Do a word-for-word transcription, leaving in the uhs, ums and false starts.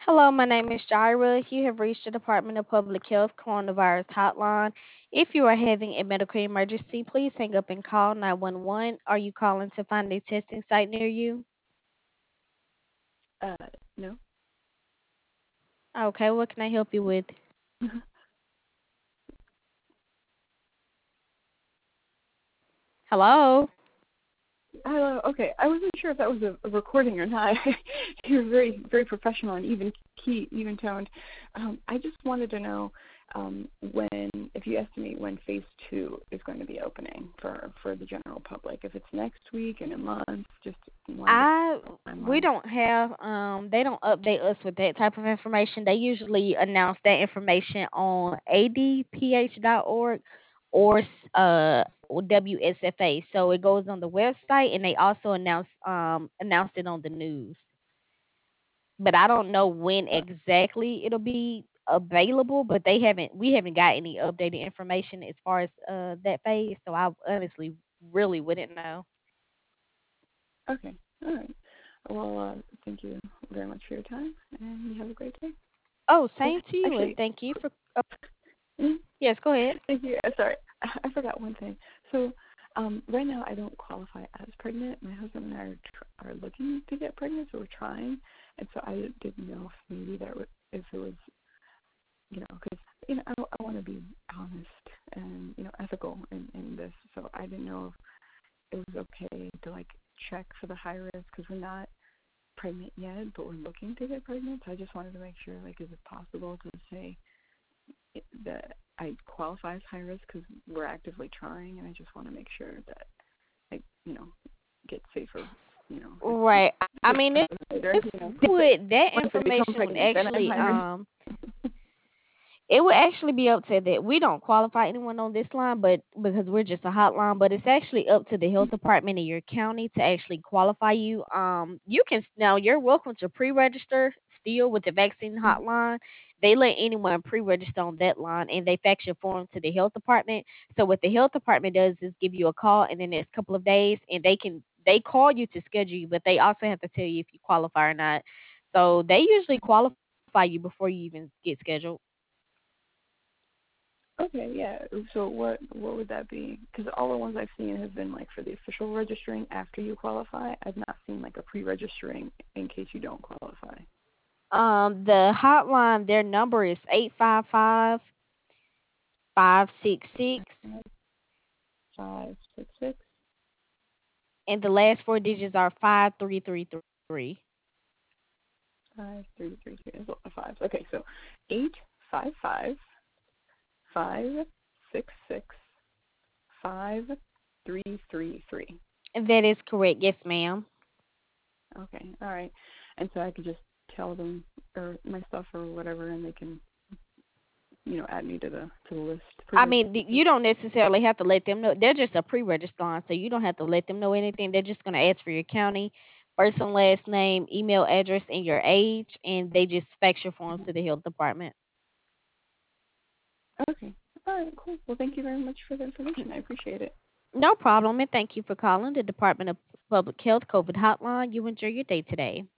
Hello, my name is Jaira. You have reached the Department of Public Health Coronavirus Hotline. If you are having a medical emergency, please hang up and call nine one one. Are you calling to find a testing site near you? Uh, no. Okay, what can I help you with? Hello? Hello. Okay, I wasn't sure if that was a, a recording or not. You're very, very professional and even key, even toned. Um, I just wanted to know um, when, if you estimate when phase two is going to be opening for for the general public. If it's next week, in a month, just wanted to I we timeline. don't have um they don't update us with that type of information. They usually announce that information on a d p h dot org or uh W S F A. So it goes on the website and they also announce um announce it on the news. But I don't know when Uh, exactly it'll be available, but they haven't we haven't got any updated information as far as uh that phase, so I honestly really wouldn't know. okay. All right. Well, uh, thank you very much for your time, and you have a great day. Oh, Oh, same to you and actually, thank you for oh, yes, go ahead. thank you. Uh, Sorry, I forgot one thing. So, um, right now I don't qualify as pregnant. My husband and I are, tr- are looking to get pregnant, so we're trying. And so I didn't know if maybe that would, if it was, you know, because you know I, I want to be honest and you know ethical in in this. So I didn't know if it was okay to like check for the high risk because we're not pregnant yet, but we're looking to get pregnant. So I just wanted to make sure, like, is it possible to say that I qualify as high risk because we're actively trying, and I just want to make sure that I, you know, get safer, you know, if Right. I if mean, it, later, it's you know, would that once I become information would pregnant, then I'm actually high risk. um it would actually be up to that. We don't qualify anyone on this line, but because we're just a hotline, but it's actually up to the health department in your county to actually qualify you. Um, you can now you're welcome to pre-register still with the vaccine hotline. They let anyone pre-register on that line, and they fax your form to the health department. So what the health department does is give you a call in the next couple of days, and they can they call you to schedule you, but they also have to tell you if you qualify or not. So they usually qualify you before you even get scheduled. Okay, yeah. So what what would that be? Because all the ones I've seen have been like for the official registering after you qualify. I've not seen like a pre-registering in case you don't qualify. Um, the hotline, their number is eight five five five six six, Five, five, six, six, and the last four digits are five three three three. five, three, three, three. There's a lot of fives. Okay, so eight, five, five, five, six, six, five, three, three, three. That is correct. Yes, ma'am. Okay, all right. And so I could just tell them or my stuff or whatever, and they can, you know, add me to the to the list, I pre-register mean, th- list. you don't necessarily have to let them know. They're just a pre-register line, so you don't have to let them know anything. They're just going to ask for your county, first and last name, email address, and your age, and they just fax your forms to the health department. Okay, all right, cool. Well, thank you very much for the information. I appreciate it. No problem, and thank you for calling the Department of Public Health COVID hotline. You enjoy your day today.